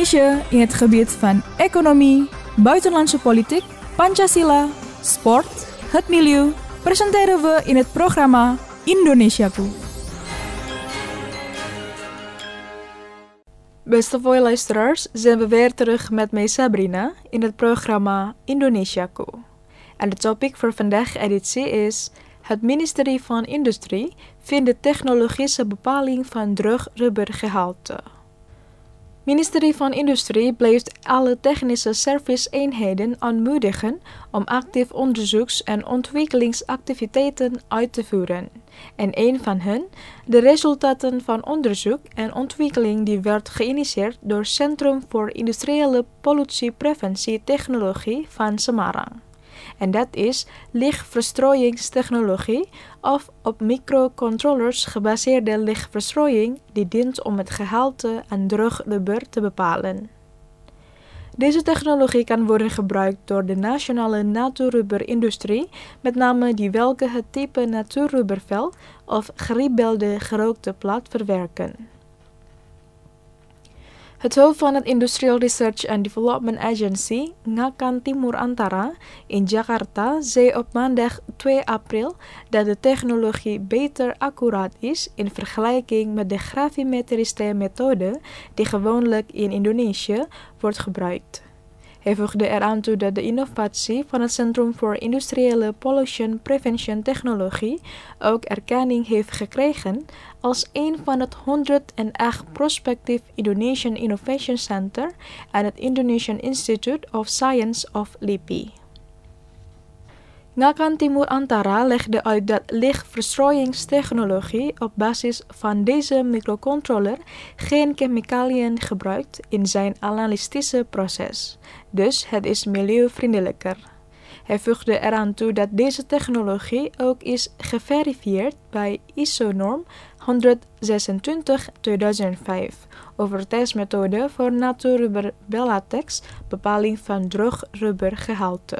Indonesia in het gebied van economie, buitenlandse politiek, Pancasila, sport, het milieu, presenteren we in het programma Indonesiaku. Beste luisteraars, zijn we weer terug met mij Sabrina in het programma Indonesiaku. En de topic voor vandaag editie is: het ministerie van Industrie vindt de technologische bepaling van droog rubbergehalte. Ministerie van Industrie blijft alle technische serviceeenheden aanmoedigen om actief onderzoeks- en ontwikkelingsactiviteiten uit te voeren. En een van hen, de resultaten van onderzoek en ontwikkeling die werd geïnitieerd door Centrum voor Industriële Pollutiepreventietechnologie van Semarang. En dat is lichtverstrooiingstechnologie of op microcontrollers gebaseerde lichtverstrooiing die dient om het gehalte aan droog rubber te bepalen. Deze technologie kan worden gebruikt door de nationale natuurrubberindustrie, met name die welke het type natuurrubbervel of geriebelde gerookte plaat verwerken. Het hoofd van het Industrial Research and Development Agency, Ngakkan Timur Antara, in Jakarta, zei op maandag 2 april dat de technologie beter accuraat is in vergelijking met de gravimetrische methode die gewoonlijk in Indonesië wordt gebruikt. Hij voegde eraan toe dat de innovatie van het Centrum voor Industriële Pollution Prevention Technologie ook erkenning heeft gekregen als een van het 108 Prospective Indonesian Innovation Center en het Indonesian Institute of Science of LIPI. Ngakkan Timur Antara legde uit dat lichtverstrooiingstechnologie op basis van deze microcontroller geen chemicaliën gebruikt in zijn analytische proces, dus het is milieuvriendelijker. Hij voegde eraan toe dat deze technologie ook is geverifieerd bij ISO-norm 126/2005 over testmethode voor natuurrubber bellatex, bepaling van droog rubbergehalte.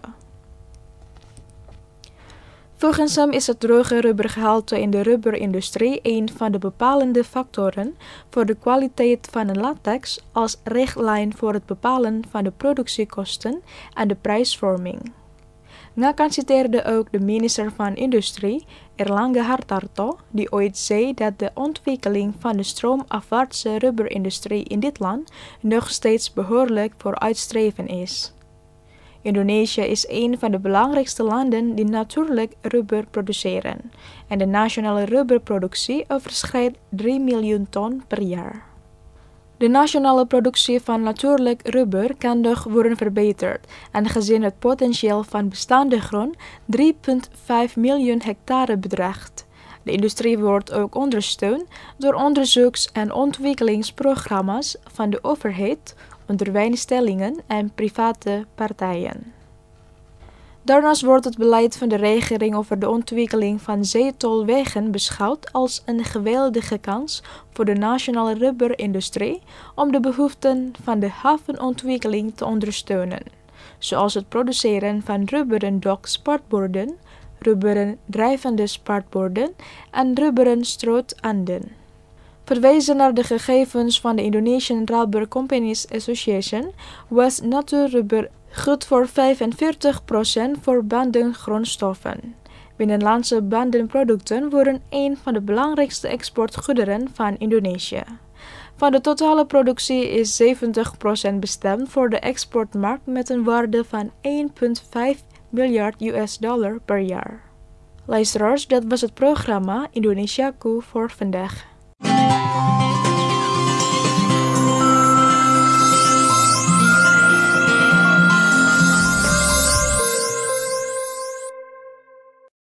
Volgens hem is het droge rubbergehalte in de rubberindustrie een van de bepalende factoren voor de kwaliteit van een latex als richtlijn voor het bepalen van de productiekosten en de prijsvorming. Ngakkan citeerde ook de minister van Industrie, Erlangga Hartarto, die ooit zei dat de ontwikkeling van de stroomafwaartse rubberindustrie in dit land nog steeds behoorlijk vooruitstrevend is. Indonesië is een van de belangrijkste landen die natuurlijk rubber produceren en de nationale rubberproductie overschrijdt 3 miljoen ton per jaar. De nationale productie van natuurlijk rubber kan nog worden verbeterd en gezien het potentieel van bestaande grond 3,5 miljoen hectare bedraagt. De industrie wordt ook ondersteund door onderzoeks- en ontwikkelingsprogramma's van de overheid, onderwijsinstellingen en private partijen. Daarnaast wordt het beleid van de regering over de ontwikkeling van zeetolwegen beschouwd als een geweldige kans voor de nationale rubberindustrie om de behoeften van de havenontwikkeling te ondersteunen, zoals het produceren van rubberen dokspartborden, rubberen drijvende spartborden en rubberen strootanden. Verwijzen naar de gegevens van de Indonesian Rubber Companies Association was natuurrubber goed voor 45% voor bandengrondstoffen. Binnenlandse bandenproducten worden een van de belangrijkste exportgoederen van Indonesië. Van de totale productie is 70% bestemd voor de exportmarkt met een waarde van 1,5 miljard US$ per jaar. Luisteraars, dat was het programma Indonesiaku voor vandaag.